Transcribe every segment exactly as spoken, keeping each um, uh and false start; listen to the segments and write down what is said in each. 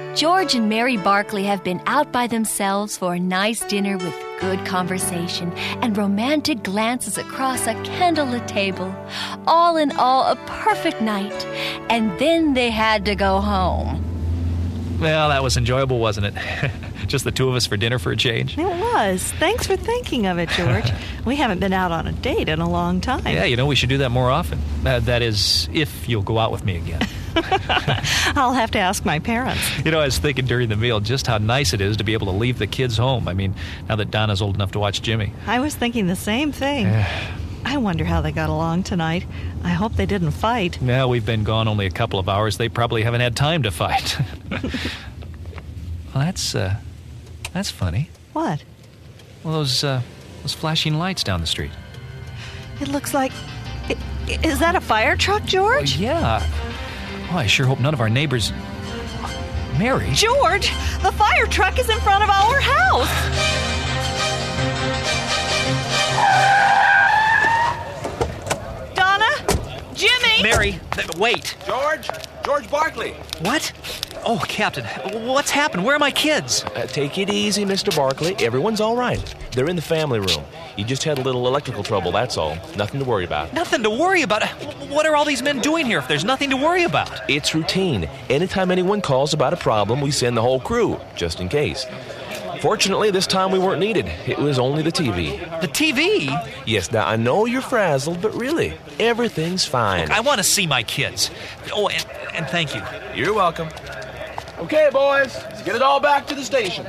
George and Mary Barkley have been out by themselves for a nice dinner with good conversation and romantic glances across a candlelit table. All in all, a perfect night. And then they had to go home. Well, that was enjoyable, wasn't it? Just the two of us for dinner for a change. It was. Thanks for thinking of it, George. We haven't been out on a date in a long time. Yeah, you know, we should do that more often. Uh, that is, if you'll go out with me again. I'll have to ask my parents. You know, I was thinking during the meal just how nice it is to be able to leave the kids home. I mean, now that Donna's old enough to watch Jimmy. I was thinking the same thing. I wonder how they got along tonight. I hope they didn't fight. Now we've been gone only a couple of hours. They probably haven't had time to fight. Well, that's, uh, that's funny. What? Well, those, uh, those flashing lights down the street. It looks like... i- Is that a fire truck, George? Oh, yeah. Oh, I sure hope none of our neighbors... Mary? George, the fire truck is in front of our house. Donna? Jimmy? Mary, th- wait. George? George Barkley. What? Oh, Captain, what's happened? Where are my kids? Uh, take it easy, Mister Barkley. Everyone's all right. They're in the family room. You just had a little electrical trouble, that's all. Nothing to worry about. Nothing to worry about. What are all these men doing here if there's nothing to worry about? It's routine. Anytime anyone calls about a problem, we send the whole crew, just in case. Fortunately, this time we weren't needed. It was only the T V. The T V? Yes, now I know you're frazzled, but really, everything's fine. I want to see my kids. Oh, and, and thank you. You're welcome. Okay, boys, let's get it all back to the station.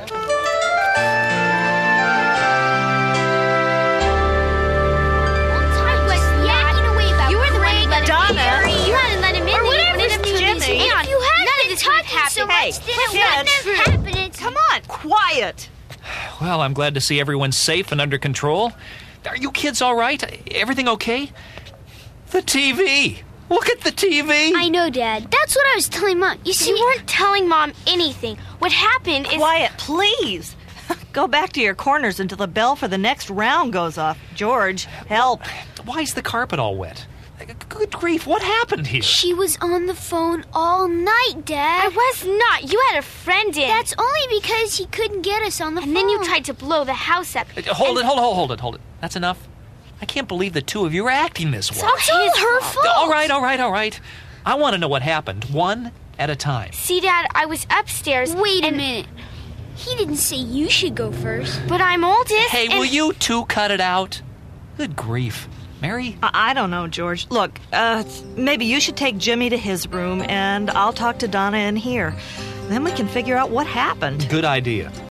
Donna. You hadn't let him in. Or whatever, Let him Jimmy. And you had none of this happened. So Hey, much didn't kids. let them happen. It's Come on, quiet. Well, I'm glad to see everyone's safe and under control. Are you kids all right? Everything okay? The T V. Look at the T V. I know, Dad. That's what I was telling Mom. You see, you weren't telling Mom anything. What happened is... Quiet, please. Go back to your corners until the bell for the next round goes off. George, help. Why is the carpet all wet? Good grief, what happened here? She was on the phone all night, Dad. I was not. You had a friend in. That's only because he couldn't get us on the phone. And then you tried to blow the house up. Uh, Hold And- it, hold it, hold it, hold it. That's enough. I can't believe the two of you are acting this way. It's all her fault. All right, all right, all right. I want to know what happened, one at a time. See, Dad, I was upstairs. Wait a and- minute. He didn't say you should go first. But I'm oldest. Hey, and- will you two cut it out? Good grief. Mary? I, I don't know, George. Look, uh, maybe you should take Jimmy to his room, and I'll talk to Donna in here. Then we can figure out what happened. Good idea.